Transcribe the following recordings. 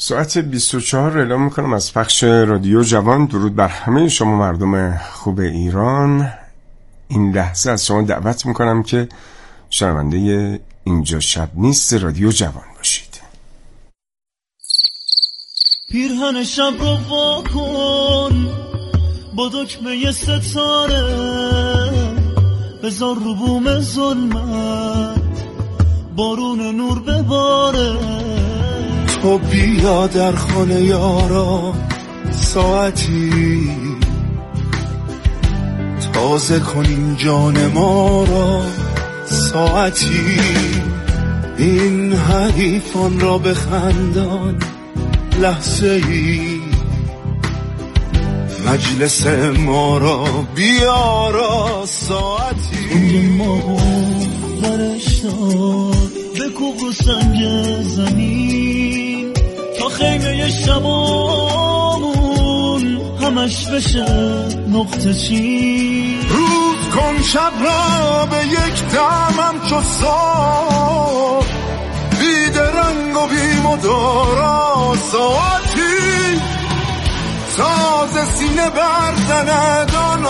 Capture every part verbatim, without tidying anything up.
ساعت بیست و چهار اعلام میکنم از پخش رادیو جوان. درود بر همه شما مردم خوب ایران. این لحظه از شما دعوت میکنم که شنونده اینجا شب نیست رادیو جوان باشید. پیرهن شب رو واکن با دکمه ستاره، بذار رو بوم ظلمت بارون نور بباره. تو بیا در خانه یارا ساعتی، تازه کنیم جان ما را ساعتی. این حریفان را بخندان لحظه ای، مجلس ما را بیارا ساعتی. توی ما برش دار بکوب رو سنگ زمین تا خیمه شبامون همش بشه نقطه چین. روز کن شب را به یک دمم چو صبح، بید رنگ و بی مدارا ساعتی. تازه سینه برزند آن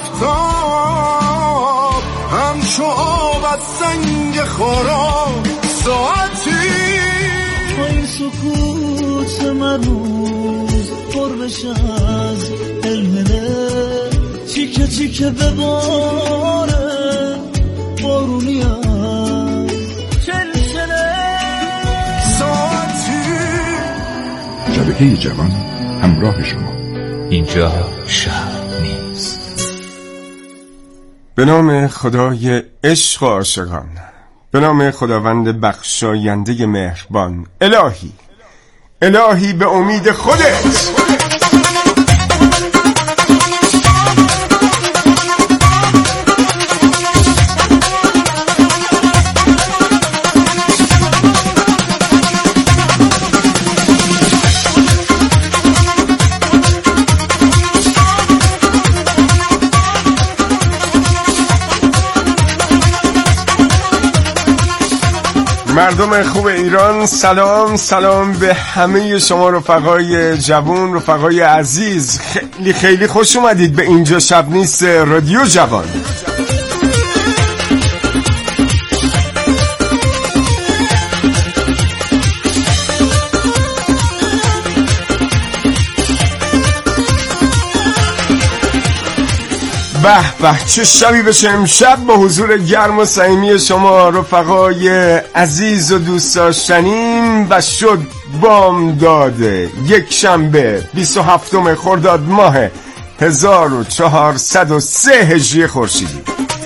آفتاب، همچو آب از سنگ خورا ساعتی. تا این سکوت مرموز پر بشه از علم دل، چیکه چیکه بباره بارونی از چلچله ساعتی. شبکه جوان همراه شما. اینجا شب نیست. به نام خدای عشق و عاشقان، به نام خداوند بخشاینده مهربان. الهی الهی به امید خودت. مردم خوب ایران، سلام سلام به همه شما رفقای جوان، رفقای عزیز. خیلی خیلی خوش اومدید به اینجا شب نیست رادیو جوان. به به چه شبی بشه امشب با حضور گرم و صمیمی شما رفقای عزیز و دوست داشتنیم. و شد بامداد یک شنبه بیست و هفتم خرداد ماه هزار و چهارصد و سه هجری خورشیدی.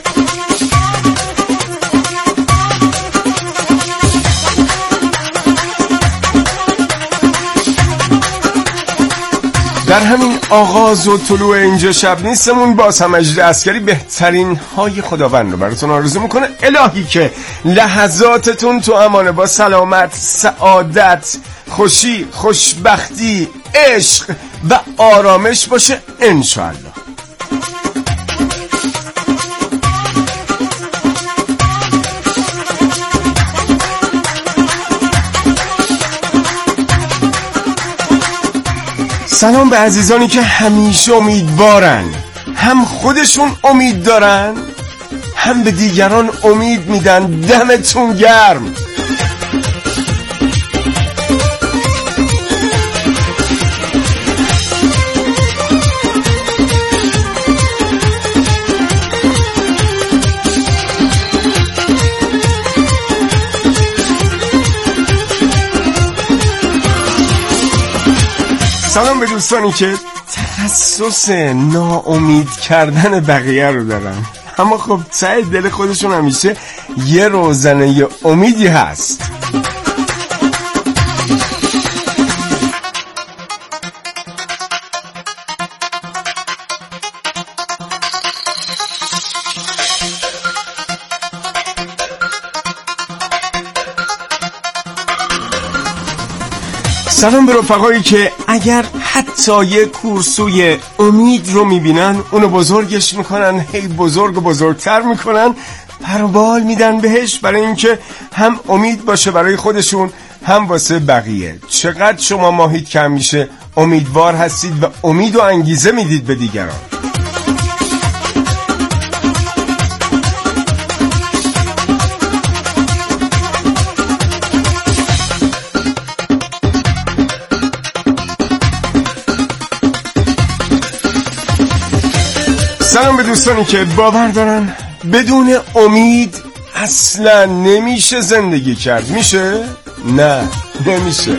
در همین آغاز و طلوع اینجا شب نیستمون باز هم اجر عسکری بهترین های خداوند رو براتون آرزو میکنه. الهی که لحظاتتون تو امانه، با سلامت، سعادت، خوشی، خوشبختی، عشق و آرامش باشه انشاءالله. سلام به عزیزانی که همیشه امیدوارن، هم خودشون امید دارن هم به دیگران امید میدن. دمتون گرم. سلام به دوستانی که تخصص ناامید کردن بقیه رو دارن، اما خب ته دل خودشون همیشه یه روزنه یه امیدی هست. سلام به رفقایی که اگر حتی یه کورسوی امید رو میبینن اونو بزرگش میکنن، هی بزرگ و بزرگتر میکنن، پر و بال میدن بهش برای اینکه هم امید باشه برای خودشون هم واسه بقیه. چقدر شما ماهید که همیشه امیدوار هستید و امید و انگیزه میدید به دیگران. سلام به دوستانی که باور دارن بدون امید اصلا نمیشه زندگی کرد. میشه؟ نه نمیشه.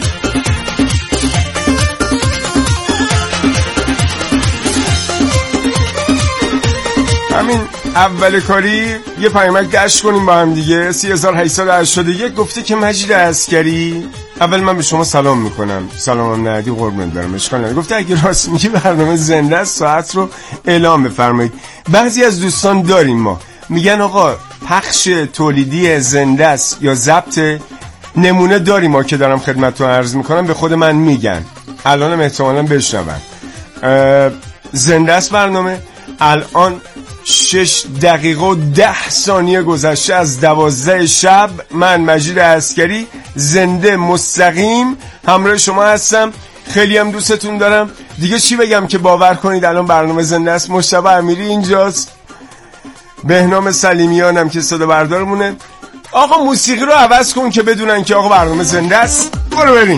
همین اول کاری یه پیامک گشت کنیم با هم دیگه. سی هزار و هشتصد و هشتاد و یک گفته که مجید عسکری، اول من به شما سلام میکنم. سلامم ندی قربونت برم، اشکال نداره. گفته اگه راست میگی برنامه زنده است ساعت رو اعلام بفرمایید. بعضی از دوستان داریم ما میگن آقا پخش تولیدی زنده است یا ضبط، نمونه داریم ما که دارم خدمتتون عرض میکنم، به خود من میگن الانم احتمالاً بشنون. زنده است برنامه. الان شش دقیقه و ده ثانیه گذشته از دوازده شب. من مجید عسکری زنده مستقیم همراه شما هستم. خیلی هم دوستتون دارم. دیگه چی بگم که باور کنید الان برنامه زنده است. مجتبی امیری اینجاست، بهنام سلیمیان هم که صدا بردارمونه. آقا موسیقی رو عوض کن که بدونن که آقا برنامه زنده است. برو بریم.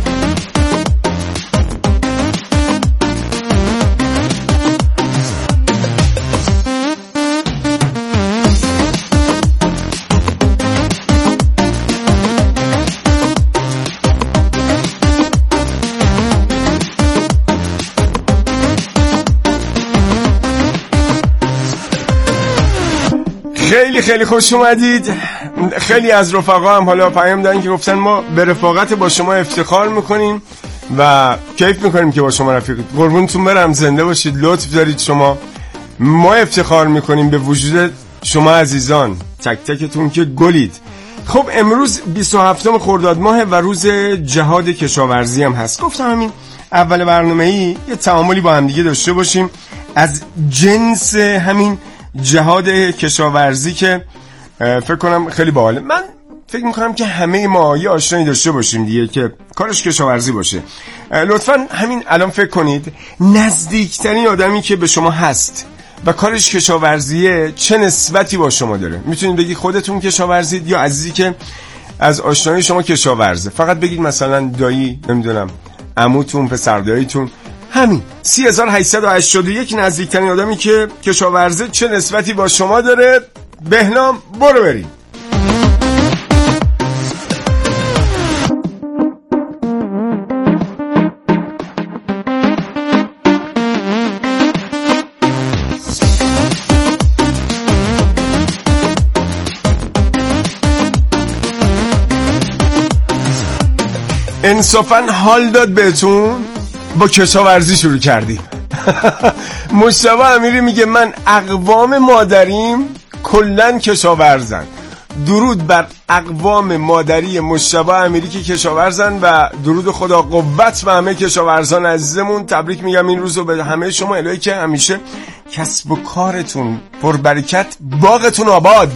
خیلی خیلی خوش اومدید. خیلی از رفقا هم حالا پیام دادن که گفتن ما به رفاقت با شما افتخار میکنیم و کیف میکنیم که با شما رفیقید. قربونتون برم، زنده باشید، لطف دارید شما. ما افتخار میکنیم به وجود شما عزیزان، تک تکتون که گلید. خب امروز بیست و هفتم خرداد ماه و روز جهاد کشاورزی هم هست. گفتم همین اول برنامه‌ای یه تعاملی با هم دیگه داشته باشیم از جنس همین جهاد کشاورزی که فکر کنم خیلی باحاله. من فکر میکنم که همه ما یه آشنایی داشته باشیم دیگه که کارش کشاورزی باشه. لطفاً همین الان فکر کنید نزدیکترین آدمی که به شما هست و کارش کشاورزیه چه نسبتی با شما داره. میتونید بگید خودتون کشاورزید یا عزیزی که از آشنایی شما کشاورزه. فقط بگید مثلا دایی، نمیدونم عموتون، پسرداییتون. همین سی هزار و هشتصد و هشتاد و یک نزدیکترین آدمی که کشاورزه چه نسبتی با شما داره. بهنام برو بریم. انصافاً حال داد بهتون؟ با کشاورزی شروع کردیم. مجتبی امیری میگه من اقوام مادریم کلن کشاورزن. درود بر اقوام مادری مجتبی امیری که کشاورزن و درود خدا قوت به همه کشاورزان عزیزمون. تبریک میگم این روزو به همه شما. الهی که همیشه کسب و کارتون پربرکت، باغتون آباد.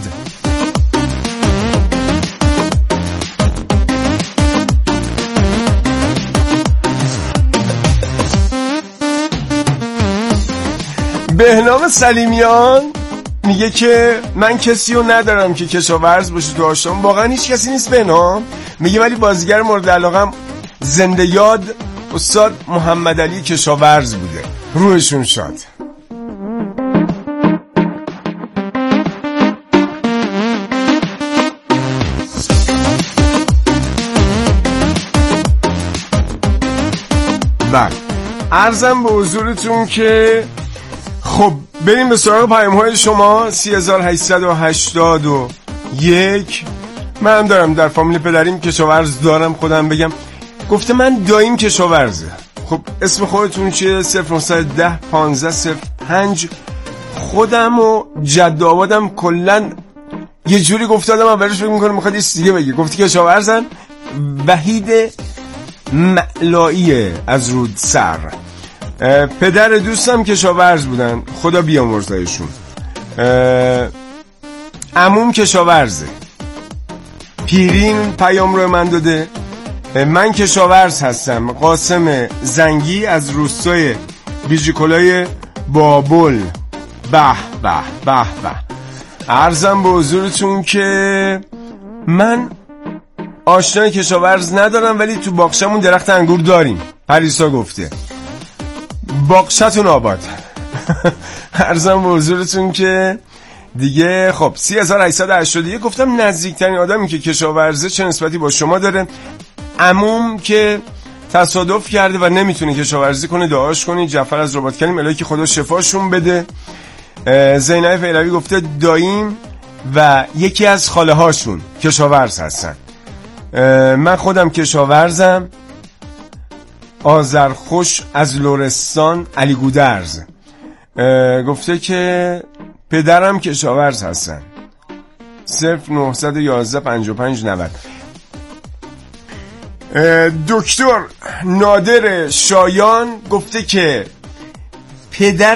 بهنام سلیمیان میگه که من کسی رو ندارم که کشاورز باشه تو آشنام. واقعا هیچ کسی نیست بهنام. میگه ولی بازیگر مورد علاقم زنده یاد استاد محمد علی کشاورز بوده، روحشون شاد. بله عرضم به حضورتون که خب بریم به سراغ پیام های شما. سی هزار و هشتصد و هشتاد و یک. من دارم در فامیل پدریم کشاورز دارم. خودم بگم گفته من داییم کشاورزه. خب اسم خودتون چیه؟ صفر نهصد و ده پانزده صفر پنج. خودم و جد آبادم کلن یه جوری گفتادم اولش فکر میکنم میخواد یه دیگه بگی. گفتی کشاورزن. وحید معلایی از رودسر، پدر دوستم کشاورز بودن، خدا بیامرزایشون. عموم کشاورزه. پیرین پیام رو من داده، من کشاورز هستم. قاسم زنگی از روستای بیجیکلای بابل. به به به به. عرضم به حضورتون که من آشنای کشاورز ندارم ولی تو باغچمون درخت انگور داریم. پریسا گفته باغچتون آباد. عرضم به حضورتون که دیگه خب سی هزار و هشتصد و هشتاد و یک گفتم نزدیکترین آدمی که کشاورزه چه نسبتی با شما داره؟ عموم که تصادف کرده و نمیتونه کشاورزی کنه دعاش کنید. جعفر از رباط کلیم الهی که خدا شفاشون بده. زینب فیلوی گفته داییم و یکی از خاله هاشون کشاورز هستن. من خودم کشاورزم. آذرخوش از لرستان علی گودرز گفته که پدرم کشاورز هستن. صفر نهصد و یازده پنجاه و پنج نود. دکتر نادر شایان گفته که پدر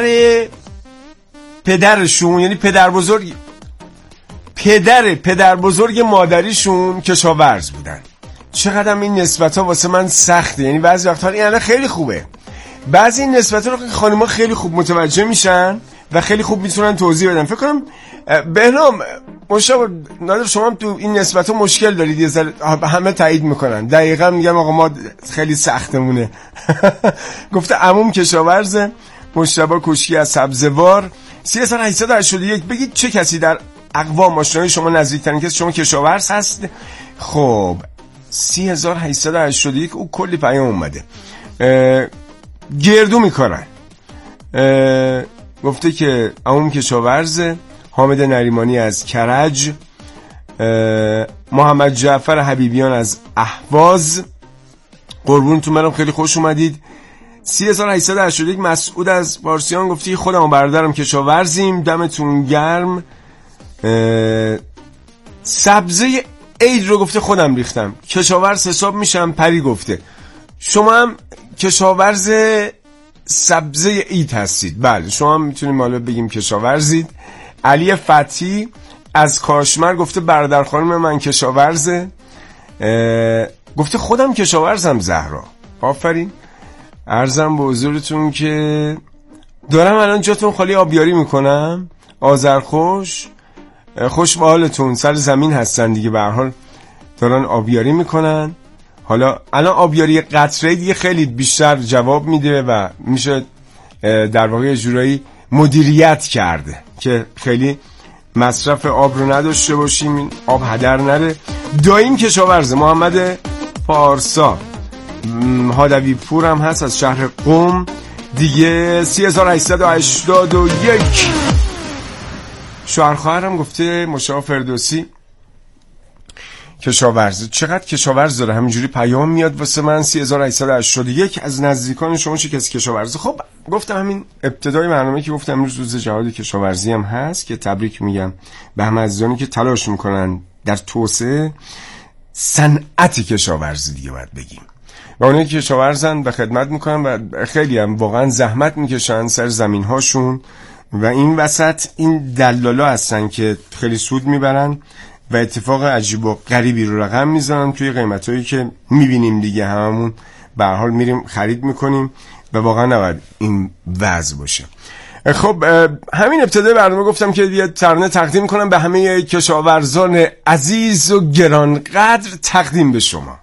پدرشون یعنی پدر بزرگ پدر پدر بزرگ مادریشون کشاورز بودن. چقدر این نسبت ها واسه من سخته. یعنی بعضی وقتا این خیلی خوبه، بعضی این نسبت ها رو خانم‌ها خیلی خوب متوجه میشن و خیلی خوب میتونن توضیح بدن. فکر کنم بهنام مشابه نادر شما هم تو این نسبت ها مشکل دارید، یه ذره همه تایید میکنن. دقیقاً میگم آقا ما خیلی سختمونه. گفته عموم کشاورزه. مشتبه کوشکی از سبزوار. سی هزار و هشتصد و هشتاد و یک بگید چه کسی در اقوام آشنای شما نزدیکترین کسی شما کشاورز هست؟ خب سی هزار و هشتصد و هشتاد و یک او کلی پیام اومده. گردو میکنن. گفته که عموم کشاورزه. حامد نریمانی از کرج. محمد جعفر حبیبیان از اهواز. قربونتون برم خیلی خوش اومدید. سی هزار و هشتصد و هشتاد و یک مسعود از پارسیان گفتی خودم و برادرم کشاورزیم. دمتون گرم. سبزه عید رو گفته خودم ریختم. کشاورز حساب میشم. پری گفته شما هم کشاورز سبزه عید هستید. بله شما هم میتونیم حالا بگیم کشاورزید. علی فتحی از کاشمر گفته برادر خانم من کشاورزه. گفته خودم کشاورزم. زهرا آفرین. عرضم به حضورتون که دارم الان جاتون خالی آبیاری میکنم. آذرخوش خوش به حالتون. سر زمین هستن دیگه به هر حال دارن آبیاری میکنن. حالا الان آبیاری قطره دیگه خیلی بیشتر جواب میده و میشه در واقع جورایی مدیریت کرده که خیلی مصرف آب رو نداشته باشیم، آب هدر نره. دایم کشاورزه. محمد پارسا هادوی پور هم هست از شهر قم دیگه. سی هزار و هشتصد و هشتاد و یک شوهر خواهرم گفته مشا فردوسی کشاورز. چقدر کشاورز داره همینجوری پیام میاد واسه من. سی هزار و هشتصد و هشتاد و یک از نزدیکان شما چه کسی کشاورزه؟ خب گفتم همین ابتدای برنامه که گفتم امروز روز جهاد کشاورزی هم هست که تبریک میگم به همه عزیزانی که تلاش میکنن در توسعه صنعت کشاورزی دیگه باید بگیم و اونایی که کشاورزن و خدمت میکنن و خیلی هم واقعا زحمت میکشن سر زمین هاشون و این وسط این دلالا هستن که خیلی سود میبرن و اتفاق عجیب و غریبی رو رقم میزنن توی قیمتایی که میبینیم دیگه. هممون به هر حال میریم خرید میکنیم و واقعا نباید این وضع باشه. خب همین ابتدای برنامه گفتم که یه ترانه تقدیم کنم به همه کشاورزان عزیز و گرانقدر. تقدیم به شما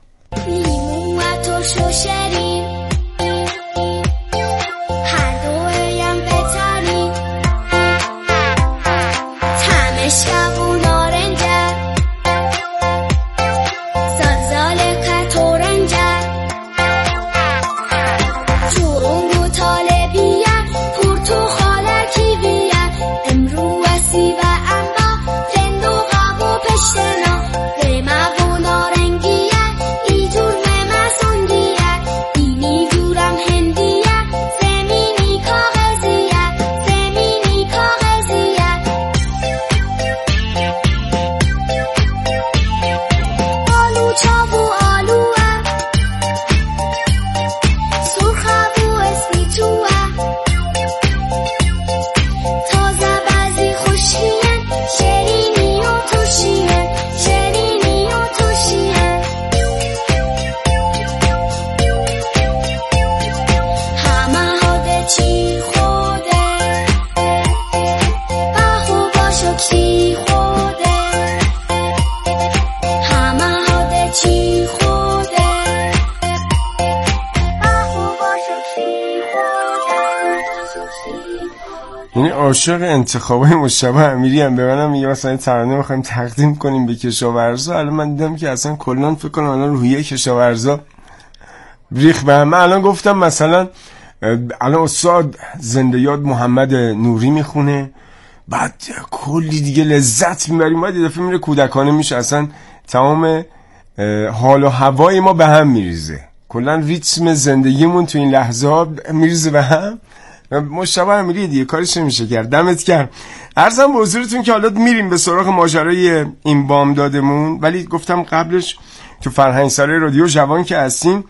یعنی عاشق انتخابای مجتبی امیری هم به منم میگه مثلا ترانه میخوایم تقدیم کنیم به کشاورزا. الان من دیدم که اصلا کلان فکر کنم الان روحیه کشاورزا ریخ به هم. الان گفتم مثلا الان استاد زنده یاد محمد نوری میخونه، بعد کلی دیگه لذت میبریم، بعد یه دفعه میره کودکانه میشه، اصلا تمام حال و هوای ما به هم میریزه، کلا ریتم زندگیمون تو این لحظه ها میریزه به هم. مجتبی امیری دیگه کارش نمیشه کرد. دمت گرم. عرضم به حضورتون که حالا میریم به سراغ ماجرای این بامدادمون، ولی گفتم قبلش تو فرهنگ سرای رادیو جوان که هستیم،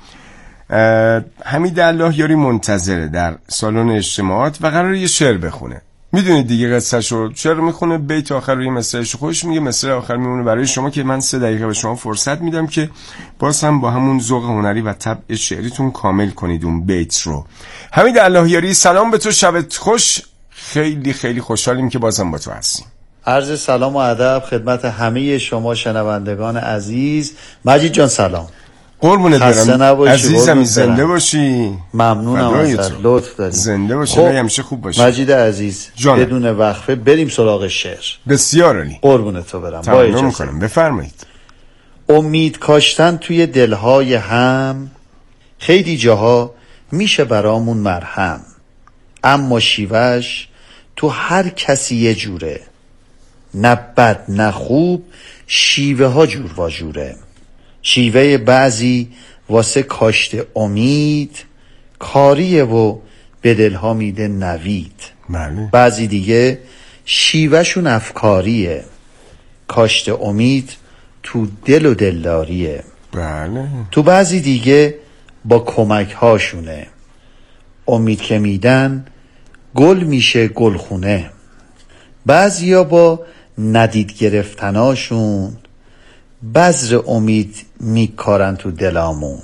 حمید الله یاری منتظره در سالن اجتماعات و قراره یه شعر بخونه. میدونید دیگه قصه‌شو، شعر میخونه، بیت آخر روی مسئله‌شو خودش میگه، مسئله آخر میمونه برای شما که من سه دقیقه به شما فرصت میدم که باز هم با همون ذوق هنری و طبع شعریتون کامل کنید اون بیت رو. حمید الله یاری سلام به تو، شبت خوش. خیلی خیلی خوشحالیم که بازم با تو هستیم. عرض سلام و ادب خدمت همه شما شنوندگان عزیز. مجید جان سلام. قربونت برم عزیزم، زنده باشی. ممنونم ازت، لطف داری. زنده باشی. خب همیشه خوب باشی مجید عزیز جان. بدون وقفه بریم سراغ شعر. بسیار عالی. قربونت تو برم. با اجازه میکنم بفرمایید. امید کاشتن توی دلهای هم، خیلی جاها میشه برامون مرهم، اما شیوهش تو هر کسی یه جوره، نه بد نه خوب شیوه ها جور و جوره. شیوه بعضی واسه کاشت امید کاریه و به دلها میده نوید. بله. بعضی دیگه شیوهشون افکاریه، کاشت امید تو دل و دلداریه. بله. تو بعضی دیگه با کمک هاشونه، امید که میدن گل میشه گلخونه. بعضیا با ندید گرفتناشون بذر امید میکارن تو دلامون.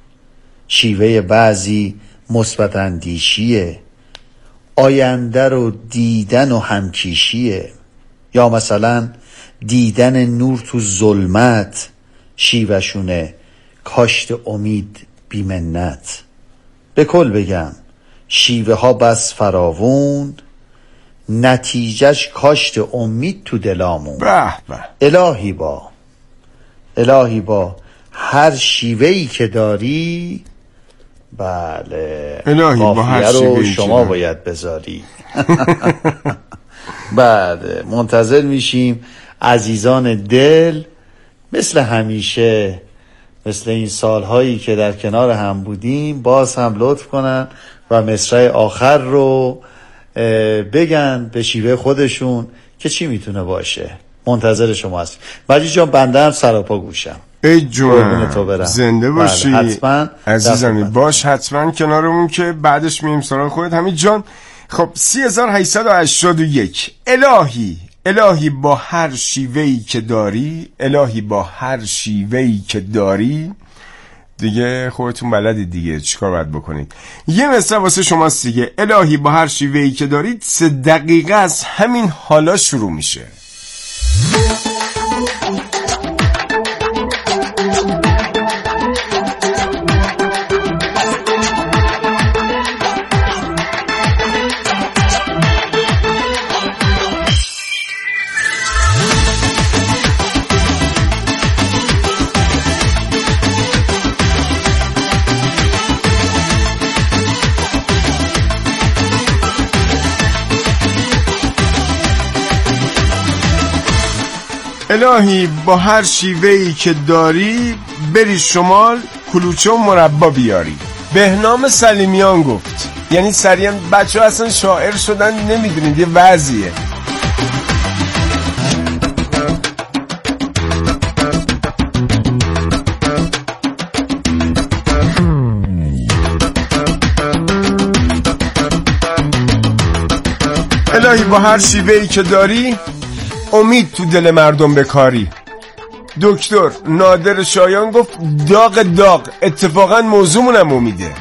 شیوه بعضی مثبت اندیشیه، آینده رو دیدن و همکیشیه. یا مثلا دیدن نور تو ظلمت شیوهشونه، کاشت امید بیمنت. به کل بگم شیوه ها بس فراوون، نتیجهش کاشت امید تو دلامون. به به. الهی با الهی با هر شیوهی که داری، بله الهی با هر شیوهی شما باید بذاری. بله منتظر میشیم عزیزان دل مثل همیشه، مثل این سالهایی که در کنار هم بودیم، باز هم لطف کنن و مصرع آخر رو بگن به شیوه خودشون که چی میتونه باشه. منتظر شما هستیم. مجید جان بنده هم سراپا گوشم. ای جون زنده باشی. حتما عزیزمی باش، حتما کنارمون که بعدش میریم سراغ خودت. حمید جان خب سی هزار و هشتصد و هشتاد و یک. الهی الهی با هر شیوهی که داری، الهی با هر شیوهی که داری، دیگه خودتون بلدید دیگه چیکار باید بکنید. یه مثل واسه شماست دیگه. الهی با هر شیوهی که دارید، سه دقیقه از همین حالا شروع میشه. الهی با هر شیوهی که داری، بری شمال کلوچه و مربا بیاری. بهنام سلیمیان گفت، یعنی سریعا بچه ها اصلا شاعر شدن نمیدونید، یه وضعیه. الهی با هر شیوهی که داری، امید تو دل مردم بکاری. دکتر نادر شایان گفت داغ داغ، اتفاقا موضوعمونم امیده.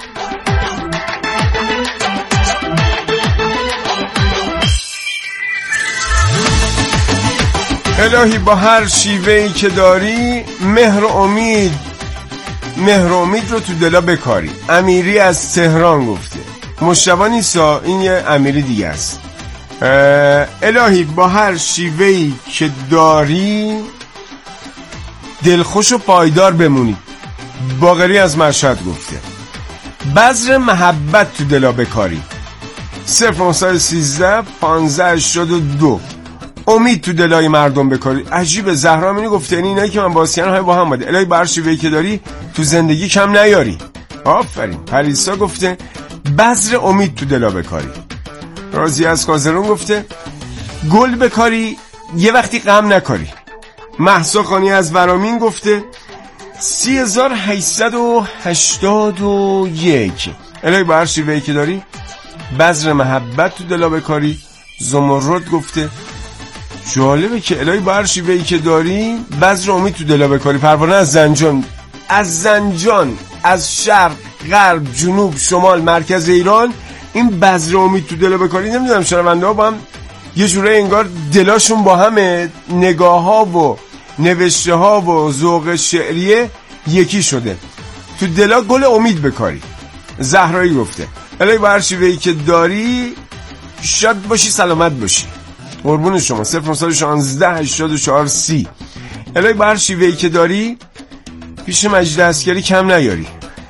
الهی با هر شیوهی که داری، مهر و امید مهر و امید رو تو دلا بکاری. امیری از تهران گفته. مشتبه نیستا، این یه امیری دیگه است. الهی با هر شیوهی که داری دلخوش و پایدار بمونی. باقری از مشهد گفته. بذر محبت تو دلا بکاری. صفر نهصد و سیزده پانزده هشتاد و دو. امید تو دلای مردم بکاری. عجیبه، زهرا امینی گفته این اینایی که من باسیان های با هم بوده. الهی بر شیوهی که داری تو زندگی کم نیاری. آفرین. پریسا گفته بذر امید تو دلا بکاری. راضی از کازرون گفته گل بکاری یه وقتی غم نکاری. مهسا خانی از ورامین گفته سی هزار هشتصد و هشتاد و یک. الهی با هر شیوهی که داری بذر محبت تو دلا بکاری. زمرد گفته جالبه که الهی با هر شیوهی که داری بذر امید تو دلا بکاری. پروانه از زنجان از زنجان از شرق غرب جنوب شمال مرکز ایران این بذر امید تو دلا بکاری. نمیدونم شنونده ها با هم یه جوره انگار دلاشون با همه، نگاه ها و نوشته ها و ذوق شعریه یکی شده. تو دلا گل امید بکاری. زهرایی گفته الهی با هر شیوهی که داری شاد باشی سلامت باشی. قربون شما. صفر نهصد و شانزده هشتاد و چهار سی. الهی با هر شیوهی که داری پیش مجید عسکری کم نیاری.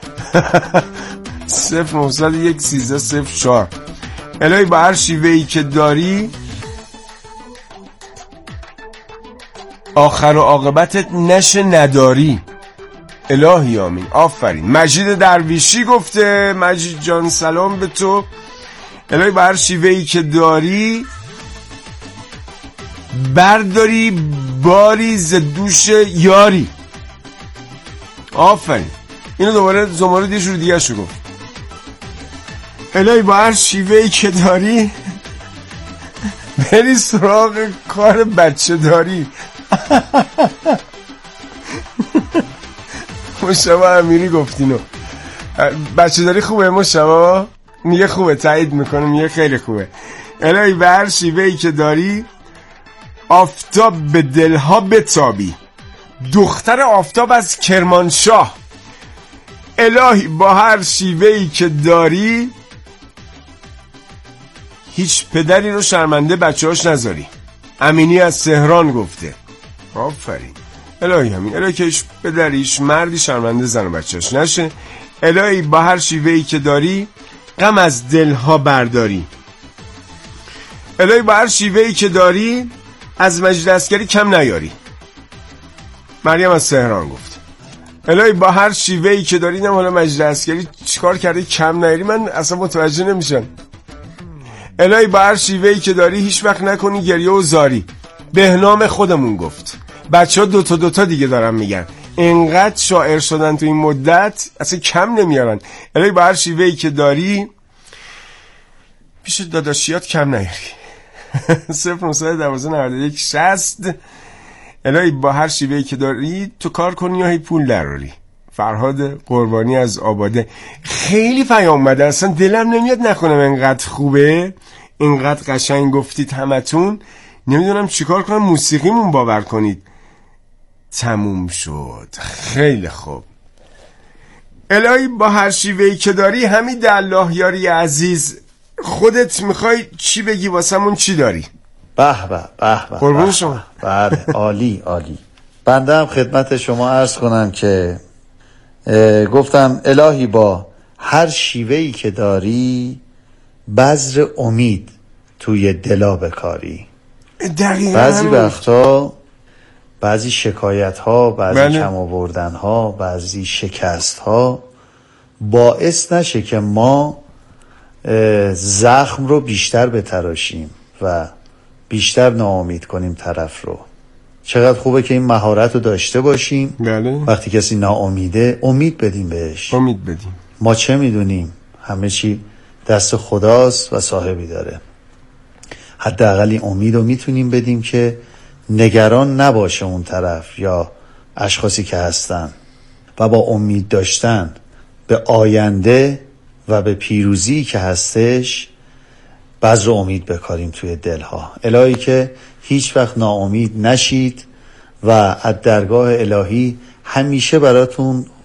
صفر نهصد و یک سیزده صفر چهار. الهی با هر شیوهی که داری آخر و عاقبتت نشه نداری. الهی آمین. آفرین. مجید درویشی گفته مجید جان سلام به تو. الهی با هر شیوهی که داری برداری باری ز دوش یاری. آفرین. اینو دوباره زماره یه جور دیگه شو گفت. الهی با هر شیوهی که داری بری سراغ کار بچه داری. مشتبه امیری گفتینو. بچه داری خوبه مشتبه؟ میگه خوبه، تایید میکنه، میگه خیلی خوبه. الهی به هر شیوهی که داری آفتاب به دلها بتابی. دختر آفتاب از کرمانشاه. الهی با هر شیوهی که داری هیچ پدری رو شرمنده بچه هاش نذاری. امینی از تهران گفته آفرین. الهی همین. الهی که هیچ پدری هیچ مردی شرمنده زن و بچه هاش نشه. الهی با هر شیوهی که داری غم از دلها برداری. الهی با هر شیوهی که داری از مجید عسکری کم نیاری. مریم از تهران گفت الهی با هر شیوهی که داری. نه حالا مجید عسکری چیکار کرده کم نیاری من اصلا متوجه نمیشم. الهی با هر شیوهی که داری هیچ وقت نکنی گریه و زاری. بهنام خودمون گفت بچه ها دوتا دوتا دیگه دارن میگن اینقدر شاعر شدن تو این مدت اصلا کم نمیارن. الهی با هر شیوهی که داری پیش داداشیات کم نیاری. صفر نهصد و دوازده نود و یک شصت. الهی با هر شیوهی که داری تو کار کنی یا هی پول دراری. فرهاد قربانی از آباده. خیلی پیام اومده اصلا دلم نمیاد نکنم. اینقدر خوبه، اینقدر قشنگ گفتید همتون. نمیدونم چیکار کنم موسیقیمون باور کنید تموم شد. خیلی خوب. الهی با هر شیوهی که داری همین در الله یاری عزیز. خودت میخوای چی بگی واسمون چی داری؟ به به به به. قربون شما. بله عالی عالی. بنده هم خدمت شما عرض کنم که گفتم الهی با هر شیوهی که داری بذر امید توی دلا بکاری. دقیقاً. بعضی وقتا بعضی شکایت ها، بعضی بله. کم آوردن ها، بعضی شکست ها باعث نشه که ما زخم رو بیشتر بتراشیم و بیشتر ناامید کنیم طرف رو. چقدر خوبه که این مهارت رو داشته باشیم. بله. وقتی کسی ناامیده امید بدیم بهش. امید بدیم. ما چه میدونیم؟ همه چی دست خداست و صاحبی داره. حداقل این امید رو میتونیم بدیم که نگران نباشه اون طرف یا اشخاصی که هستن و با امید داشتن به آینده و به پیروزی که هستش بذر امید بکاریم توی دلها. الهی که هیچ وقت ناامید نشید و از درگاه الهی همیشه براتون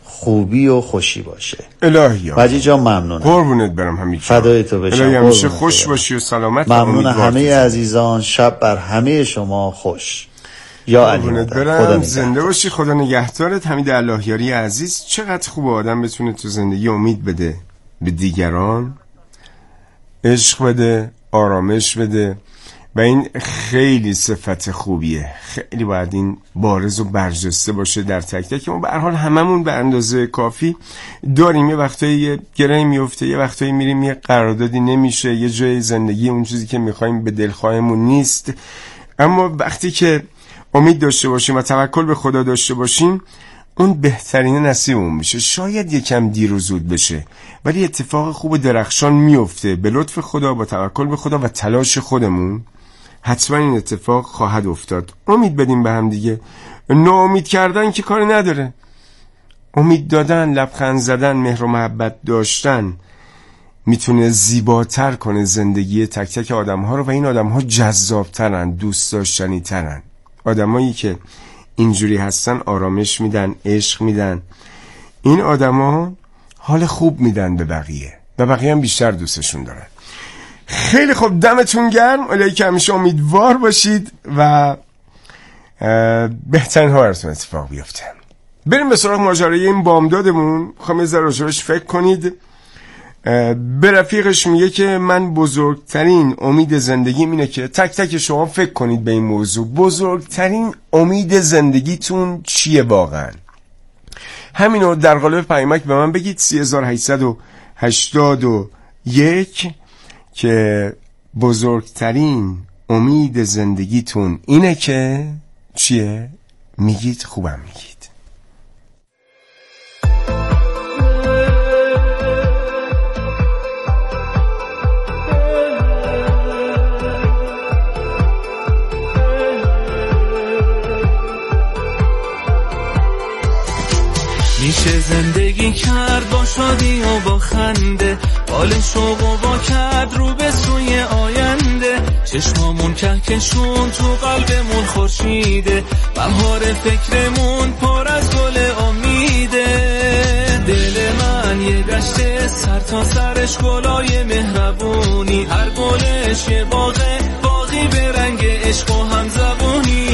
خوبی و خوشی باشه. الهی مجید جان ممنونم. قربونت برم حمید جان. فدای تو بشم. الهی همیشه خوش باشی و سلامت. ممنون همه عزیزان. شب بر همه شما خوش. یا علی برم زنده باشی. خدا نگهدارت. حمید اللهیاری عزیز. چقدر خوب آدم بتونه تو زندگی امید بده به دیگران، عشق بده، آرامش بده و این خیلی صفت خوبیه. خیلی باید این بارز و برجسته باشه در تک تک ما. به هر حال هممون به اندازه کافی داریم. یه وقتایی یه گره میفته، یه وقتایی میریم یه قراردادی نمیشه، یه جای زندگی اون چیزی که میخوایم به دلخواهمون نیست. اما وقتی که امید داشته باشیم و توکل به خدا داشته باشیم، اون بهترین نصیبمون میشه. شاید یکم دیر و زود بشه، ولی اتفاق خوب و درخشان میفته. به لطف خدا، با توکل به خدا و تلاش خودمون حتما این اتفاق خواهد افتاد. امید بدیم به هم دیگه. ناامید کردن که کاری نداره. امید دادن، لبخند زدن، مهر و محبت داشتن میتونه زیباتر کنه زندگی تک تک آدم ها رو و این آدم ها جذابترن، دوست داشتنی ترن. آدمایی که اینجوری هستن آرامش میدن، عشق میدن. این آدما حال خوب میدن به بقیه و بقیه هم بیشتر دوستشون دارن. خیلی خوب، دمتون گرم. الهی که همیشه امیدوار باشید و بهترین ها براتون اتفاق بیفته. بریم به سراغ ماجرای این بامدادمون. خواهم یه ذره راجبش فکر کنید. به رفیقش میگه که من بزرگترین امید زندگیم اینه که تک تک شما فکر کنید به این موضوع. بزرگترین امید زندگیتون چیه واقعا؟ همینو در قالب پیامک به من بگید. سه هزار و هشتصد و هشتاد و یک که بزرگترین امید زندگیتون اینه که چیه؟ میگید خوبم میگید. میشه زندگی کرد با شادی و با خنده، حال شوق و با کرد رو به سوی آینده. چشمامون کهکشون تو قلبمون خورشیده، بهار فکرمون پر از گل امیده. دل من یه دشته سر تا سرش گلای مهربونی، هر گلش یه باغه، باغی به رنگ عشق و همزبونی.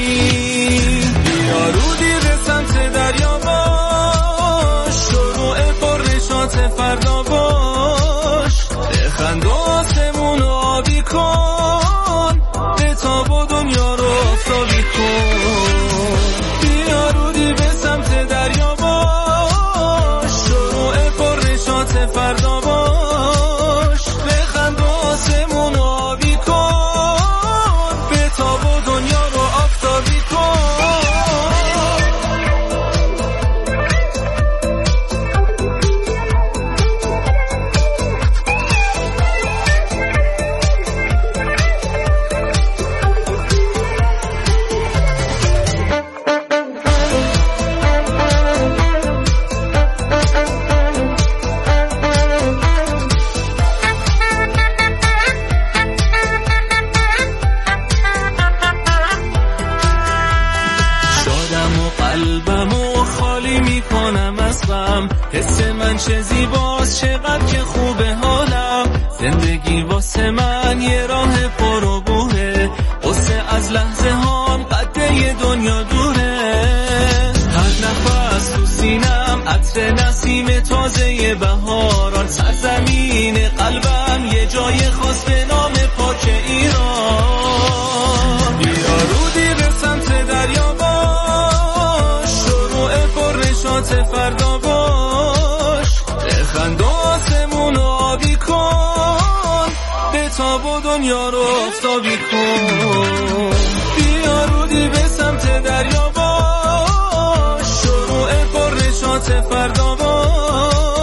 بیا رودی به سمت دریا باش، شروع پرنشاط فردا باش. بخند و آسمون رو آبی کن، به تاب و دنیا رو آفتابی کن. بیا رودی به سمت دریا باش، شروع پرنشاط فردا باش. بخند و آسمون رو آبی کن، به تاب و دنیا رو آفتابی کن. حس من چه زیباست، چقدر که خوبه حالم. زندگی واسه من یه راه پر و بوره، قصه از لحظه هام قده دنیا دوره. هر نفس تو سینم عطر نسیم تازه بهاران، سرزمین قلبم یه جای خاص به نام پاک ایران. بیا رودی به سمت دریا باش، شروع پرنشاط فردا باش. بخند و آسمون رو آبی کن، به تاب و دنیا رو آفتابی کن. بیا رودی به سمت دریا باش، شروع پرنشاط فردا باش.